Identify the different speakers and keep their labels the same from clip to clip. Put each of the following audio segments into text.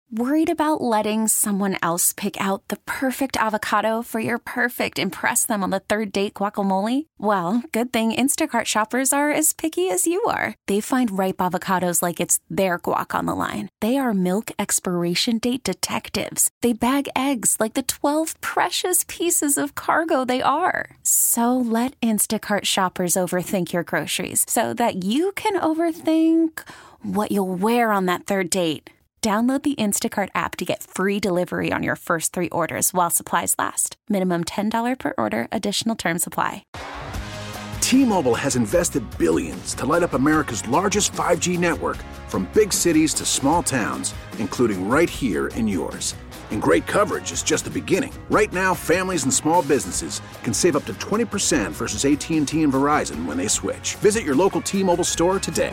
Speaker 1: Worried about letting someone else pick out the perfect avocado for your perfect impress them on the third date guacamole? Well, good thing Instacart shoppers are as picky as you are. They find ripe avocados like it's their guac on the line. They are milk expiration date detectives. They bag eggs like the 12 precious pieces of cargo they are. So let Instacart shoppers overthink your groceries so that you can overthink what you'll wear on that third date. Download the Instacart app to get free delivery on your first 3 orders while supplies last. Minimum $10 per order. Additional terms apply.
Speaker 2: T-Mobile has invested billions to light up America's largest 5G network, from big cities to small towns, including right here in yours. And great coverage is just the beginning. Right now, families and small businesses can save up to 20% versus AT&T and Verizon when they switch. Visit your local T-Mobile store today.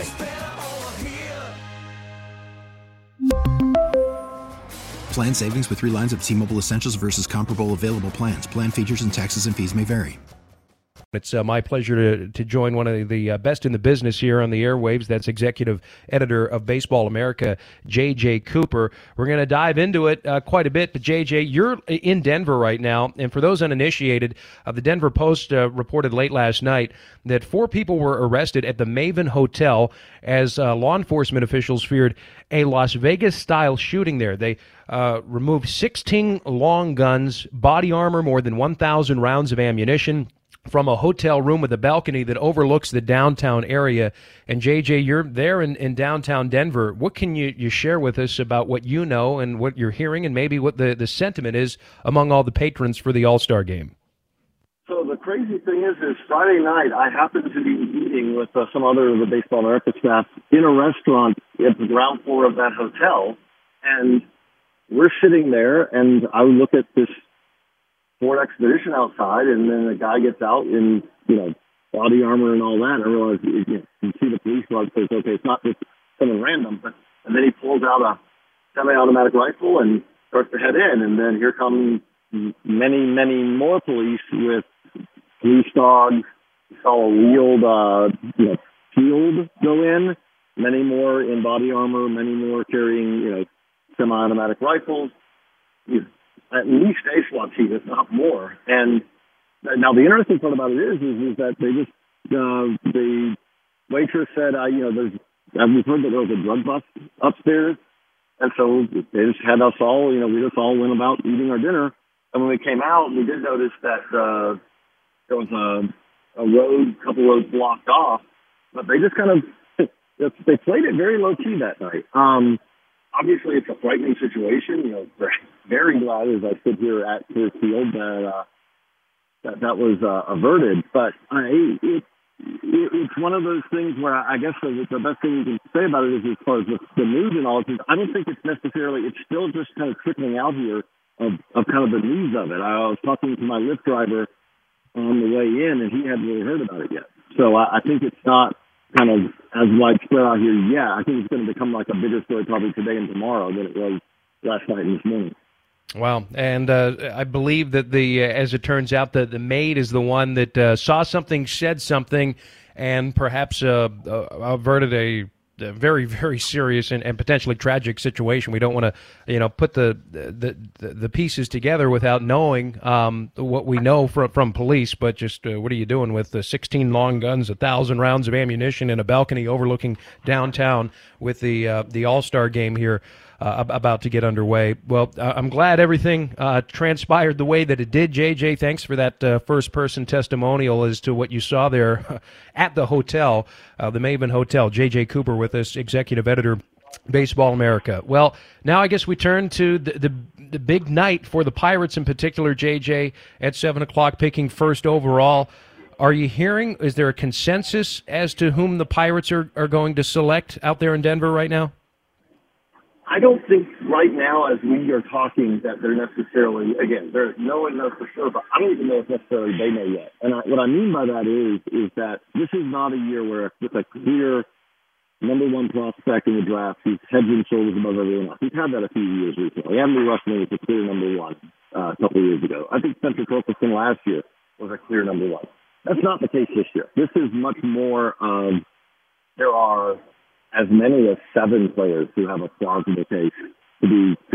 Speaker 3: Plan savings with 3 lines of T-Mobile Essentials versus comparable available plans. Plan features and taxes and fees may vary.
Speaker 4: It's my pleasure to join one of the best in the business here on the airwaves. That's executive editor of Baseball America, J.J. Cooper. We're going to dive into it quite a bit. But, J.J., you're in Denver right now. And for those uninitiated, the Denver Post reported late last night that 4 people were arrested at the Maven Hotel as law enforcement officials feared a Las Vegas-style shooting there. They removed 16 long guns, body armor, more than 1,000 rounds of ammunition from a hotel room with a balcony that overlooks the downtown area. And, JJ, you're there in downtown Denver. What can you share with us about what you know and what you're hearing and maybe what the sentiment is among all the patrons for the All-Star Game?
Speaker 5: So the crazy thing is Friday night I happened to be eating with some other of the Baseball America staff in a restaurant at the ground floor of that hotel. And we're sitting there, and I look at this Ford Expedition outside, and then a guy gets out in, body armor and all that. And I realize, you see the police dog says, okay, it's not just someone random, and then he pulls out a semi-automatic rifle and starts to head in. And then here come many, many more police with police dogs. We saw a wheeled, shield go in, many more in body armor, many more carrying, semi-automatic rifles. At least a SWAT team, if not more. And now the interesting part about it is that they just, the waitress said, we've heard that there was a drug bust upstairs. And so they just had us all, we just all went about eating our dinner. And when we came out, we did notice that there was a couple roads blocked off. But they just kind of, they played it very low-key that night. Obviously, it's a frightening situation. Very glad as I sit here at Coors Field that was averted. But it's one of those things where I guess the best thing you can say about it is, as far as the news and all, is I don't think it's necessarily. It's still just kind of trickling out here of kind of the news of it. I was talking to my Lyft driver on the way in, and he hadn't really heard about it yet. So I think it's not kind of as widespread out here yet. I think it's going to become like a bigger story probably today and tomorrow than it was last night and this morning.
Speaker 4: Wow. And I believe that as it turns out, the maid is the one that saw something, said something, and perhaps averted a very, very serious and potentially tragic situation. We don't want to, put the pieces together without knowing what we know from police. But just what are you doing with 16 long guns, 1,000 rounds of ammunition, in a balcony overlooking downtown with the All-Star game here about to get underway? Well, I'm glad everything transpired the way that it did. JJ, thanks for that first-person testimonial as to what you saw there at the hotel, the Maven Hotel. JJ Cooper with us, executive editor, Baseball America. Well, now I guess we turn to the big night for the Pirates in particular, JJ, at 7 o'clock, picking first overall. Are you hearing, is there a consensus as to whom the Pirates are going to select out there in Denver right now?
Speaker 5: I don't think right now, as we are talking, that they're necessarily, again, no one knows for sure, but I don't even know if necessarily they know yet. And what I mean by that is that this is not a year where with a clear number one prospect in the draft who's heads and shoulders above everyone else. We've had that a few years recently. Anthony Rushman was a clear number one a couple of years ago. I think Spencer Torkelson last year was a clear number one. That's not the case this year. This is much more of, there are as many as 7 players who have a plausible case to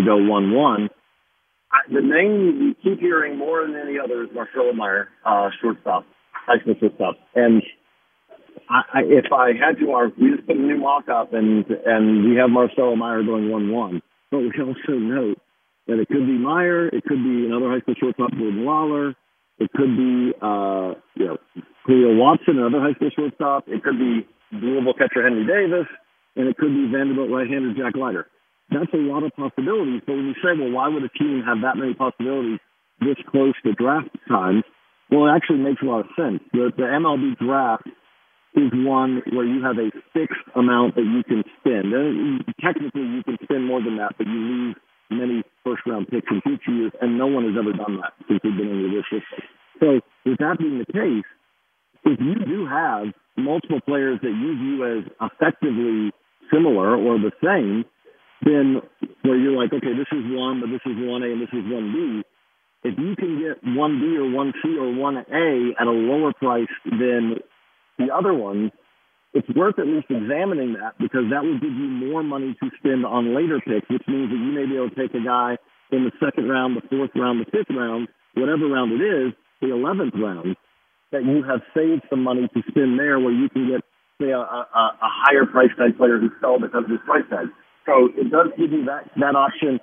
Speaker 5: to go 1-1. The name you keep hearing more than any other is Marcelo Meyer, shortstop, high school shortstop. And if I had to, we just put a new mock up, and we have Marcelo Meyer going 1-1. But we also note that it could be Meyer, it could be another high school shortstop, Jordan Lawler, it could be Julio Watson, another high school shortstop, it could be Louisville catcher Henry Davis, and it could be Vanderbilt right-hander Jack Leiter. That's a lot of possibilities. But when you say, well, why would a team have that many possibilities this close to draft time? Well, it actually makes a lot of sense. The MLB draft is one where you have a fixed amount that you can spend. And technically, you can spend more than that, but you lose many first-round picks in future years, and no one has ever done that since we've been in this system. So with that being the case, if you do have multiple players that you view as effectively similar or the same, then where you're like, okay, this is 1, but this is 1A and this is 1B, if you can get 1B or 1C or 1A at a lower price than the other ones, it's worth at least examining that, because that will give you more money to spend on later picks, which means that you may be able to take a guy in the 2nd round, the 4th round, the 5th round, whatever round it is, the 11th round, that you have saved some money to spend there, where you can get, say, a higher price tag player who fell because of his price tag. So it does give you that option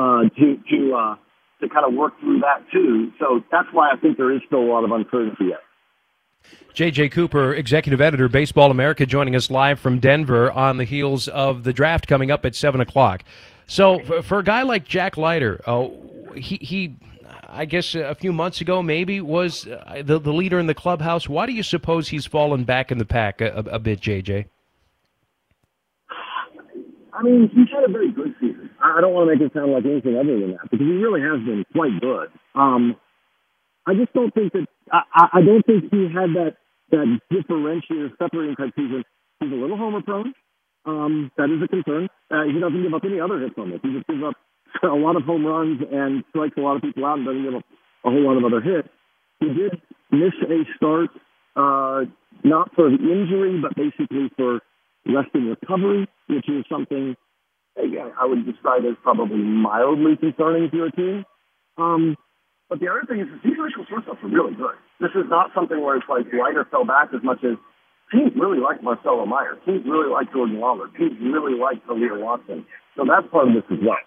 Speaker 5: to kind of work through that too. So that's why I think there is still a lot of uncertainty yet.
Speaker 4: J.J. Cooper, Executive Editor, Baseball America, joining us live from Denver on the heels of the draft coming up at 7 o'clock. So for a guy like Jack Leiter, he I guess a few months ago maybe was the leader in the clubhouse. Why do you suppose he's fallen back in the pack a bit, J.J.?
Speaker 5: I mean, he's had a very good season. I don't want to make it sound like anything other than that, because he really has been quite good. I just don't think that I don't think he had that differentiator, separating type season. He's a little homer prone. That is a concern. He doesn't give up any other hits on this. He just gives up a lot of home runs and strikes a lot of people out and doesn't give up a whole lot of other hits. He did miss a start, not for the injury, but basically for rest and recovery, which is something, again, I would describe as probably mildly concerning to your team. But the other thing is these initial shortstops are really good. This is not something where it's like Leiter fell back as much as teams really like Marcelo Meyer. Teams really like Jordan Lawler. Teams really like Julio Watson. So that's part of this as well.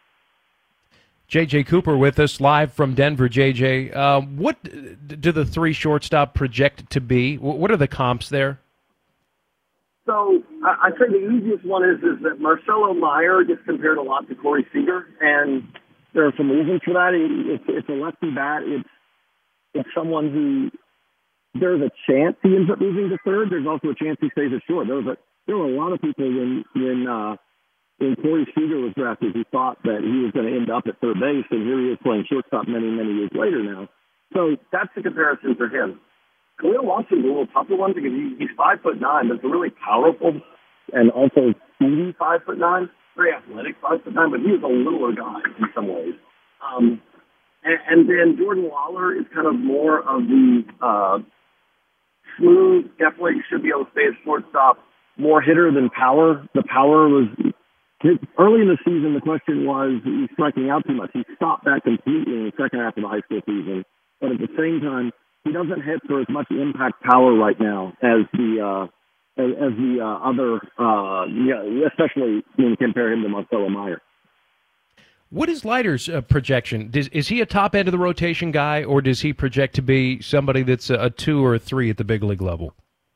Speaker 4: J.J. Cooper with us live from Denver. J.J., what do the 3 shortstop project to be? What are the comps there?
Speaker 5: So I'd say the easiest one is that Marcelo Meyer gets compared a lot to Corey Seager, and there are some reasons for that. It's a lefty bat. It's someone who there's a chance he ends up moving to third. There's also a chance he stays at short. There were a lot of people when Corey Seager was drafted who thought that he was going to end up at third base, and here he is playing shortstop many, many years later now. So that's the comparison for him. Julio Watson's a little tougher one because he's 5'9", but it's a really powerful and also speedy 5'9", very athletic 5'9", but he's a littler guy in some ways. And then Jordan Lawler is kind of more of the smooth, definitely should be able to stay at shortstop, more hitter than power. The power was early in the season. The question was he's striking out too much. He stopped that completely in the second half of the high school season, but at the same time, he doesn't hit for as much impact power right now as the other, especially when you compare him to Marcelo Meyer.
Speaker 4: What is Leiter's projection? Is he a top end of the rotation guy, or does he project to be somebody that's a 2 or a 3 at the big league level?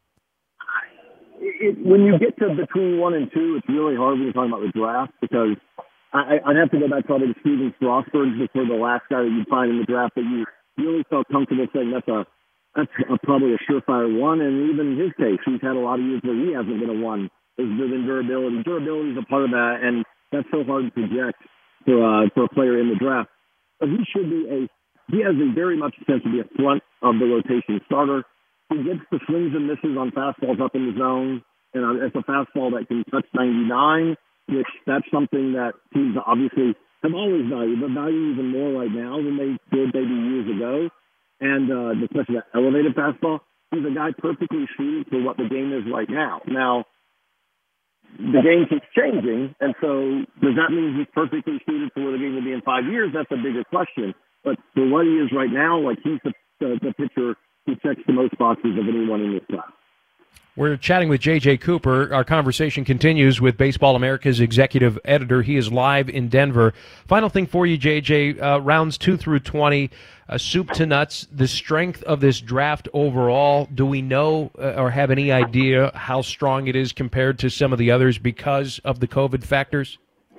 Speaker 5: When you get to between 1 and 2, it's really hard when you're talking about the draft, because I'd have to go back probably to Steven Strasburg before the last guy that you'd find in the draft that you really felt comfortable saying that's probably a surefire 1. And even in his case, he's had a lot of years where he hasn't been a 1. There's been durability. Durability is a part of that, and that's so hard to project for a player in the draft. But he has a very much a chance to be a front of the rotation starter. He gets the swings and misses on fastballs up in the zone, and it's a fastball that can touch 99, which that's something that teams obviously have always valued, but value even more right now than they did maybe years ago. And especially that elevated fastball, he's a guy perfectly suited for what the game is right now. Now, the game keeps changing, and so does that mean he's perfectly suited for where the game will be in 5 years? That's a bigger question. But for what he is right now, like he's the pitcher who checks the most boxes of anyone in this class.
Speaker 4: We're chatting with J.J. Cooper. Our conversation continues with Baseball America's executive editor. He is live in Denver. Final thing for you, J.J., rounds 2 through 20, soup to nuts, the strength of this draft overall. Do we know or have any idea how strong it is compared to some of the others because of the COVID factors?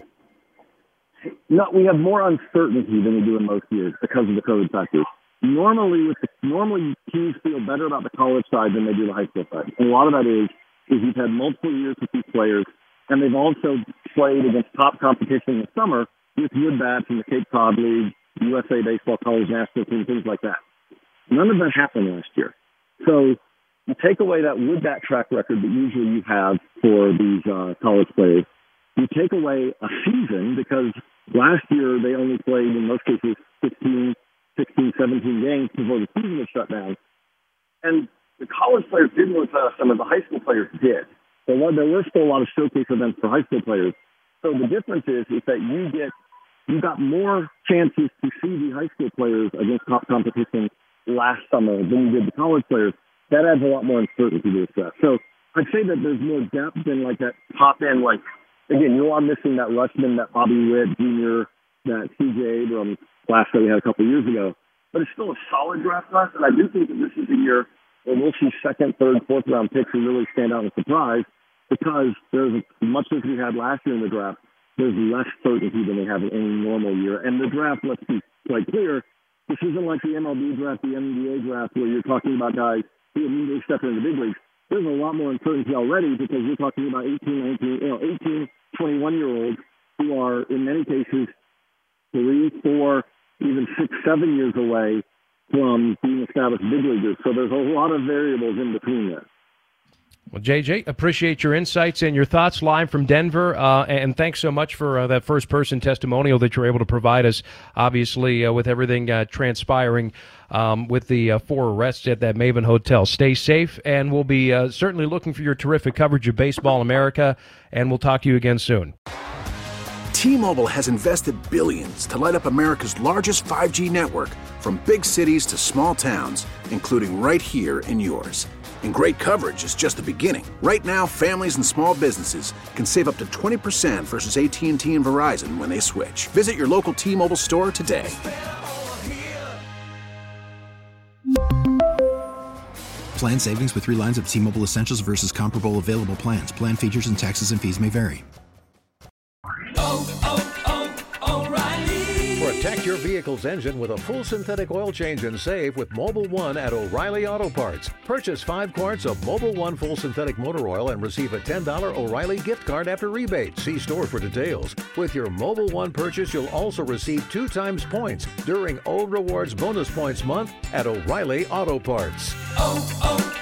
Speaker 5: No, we have more uncertainty than we do in most years because of the COVID factors. Normally teams feel better about the college side than they do the high school side. And a lot of that is you've had multiple years with these players, and they've also played against top competition in the summer with Wood Bats in the Cape Cod League, USA Baseball College National Team, things like that. None of that happened last year. So you take away that Wood Bat track record that usually you have for these college players. You take away a season because last year they only played, in most cases, 16, 17 games before the season was shut down. And the college players didn't look some of the high school players did. So there were still a lot of showcase events for high school players. So the difference is that you got more chances to see the high school players against top competition last summer than you did the college players. That adds a lot more uncertainty to this. So I'd say that there's more depth than like that top end, like, again, you are missing that Rushman, that Bobby Witt Jr., that C.J. Abrams class that we had a couple of years ago. But it's still a solid draft class, and I do think that this is a year where we'll see second, third, fourth round picks who really stand out and surprise because there's as much as we had last year in the draft, there's less certainty than they have in any normal year. And the draft, let's be quite clear, this isn't like the MLB draft, the NBA draft, where you're talking about guys who immediately step into the big leagues. There's a lot more uncertainty already because you're talking about 18, 21-year-olds who are, in many cases, 3, 4, even 6, 7 years away from being established big leaguers. So there's a lot of variables in between there.
Speaker 4: Well, JJ, appreciate your insights and your thoughts live from Denver, and thanks so much for that first-person testimonial that you're able to provide us, obviously, with everything transpiring with the 4 arrests at that Maven Hotel. Stay safe, and we'll be certainly looking for your terrific coverage of Baseball America, and we'll talk to you again soon.
Speaker 2: T-Mobile has invested billions to light up America's largest 5G network from big cities to small towns, including right here in yours. And great coverage is just the beginning. Right now, families and small businesses can save up to 20% versus AT&T and Verizon when they switch. Visit your local T-Mobile store today.
Speaker 3: Plan savings with 3 lines of T-Mobile Essentials versus comparable available plans. Plan features and taxes and fees may vary.
Speaker 6: Protect your vehicle's engine with a full synthetic oil change and save with Mobil 1 at O'Reilly Auto Parts. Purchase 5 quarts of Mobil 1 full synthetic motor oil and receive a $10 O'Reilly gift card after rebate. See store for details. With your Mobil 1 purchase, you'll also receive 2 times points during O Rewards Bonus Points Month at O'Reilly Auto Parts.